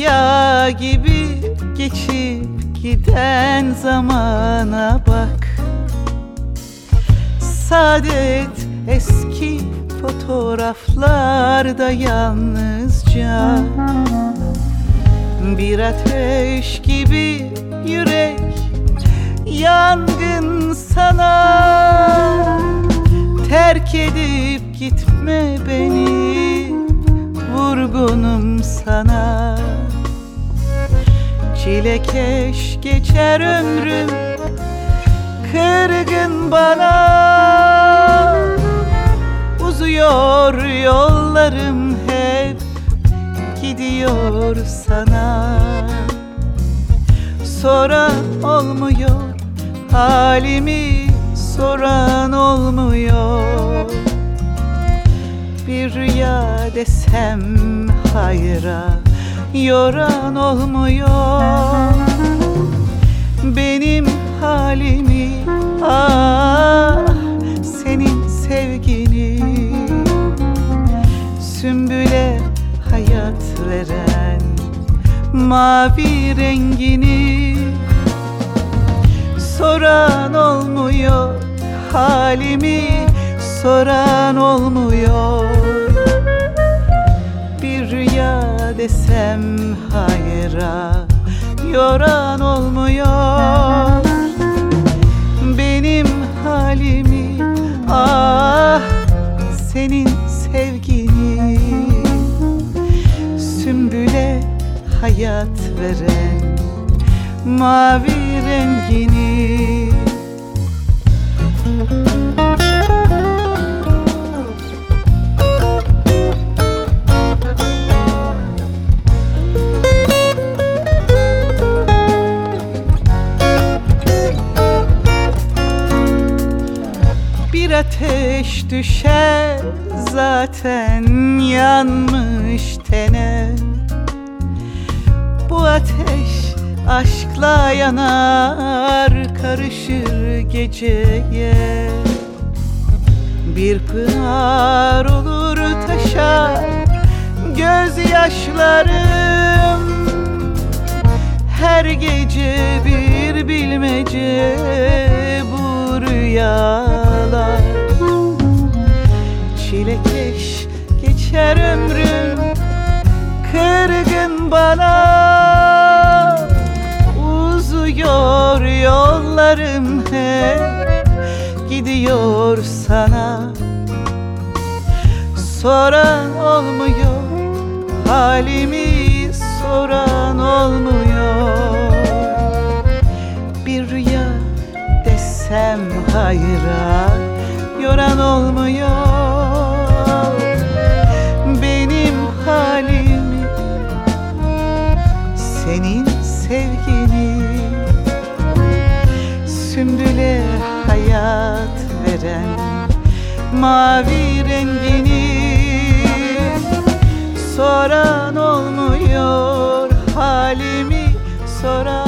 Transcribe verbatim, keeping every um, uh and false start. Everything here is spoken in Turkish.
rüya gibi geçip giden zamana bak. Saadet eski fotoğraflarda yalnızca. Bir ateş gibi yürek yangın sana. Terk edip gitme beni, vurgunum sana. Çilekeş geçer ömrüm, kırgın bana. Uzuyor yollarım, hep gidiyor sana. Soran olmuyor halimi, soran olmuyor. Bir rüya desem hayra, yoran olmuyor. Benim halimi, ah senin sevgini, sümbüle hayat veren mavi rengini. Soran olmuyor halimi, soran olmuyor. Bir rüya desem hayra, yoran olmuyor. Benim halimi, ah senin sevgini, sümbüle hayat veren mavi rengini. Bir ateş düşer zaten yanmış tene. Bu ateş aşkla yanar, karışır geceye. Bir pınar olur taşar gözyaşlarım. Her gece bir bilmece bu rüyalar. Çilekeş geçer ömrüm, kırgın bana. Uzuyor yollarım, hep gidiyor sana. Soran olmuyor halimi, soran olmuyor. Bir rüya desem hayra, yoran olmuyor. Benim halimi, senin sevgini, sümbüle hayat veren mavi rengini. Soran olmuyor halimi, soran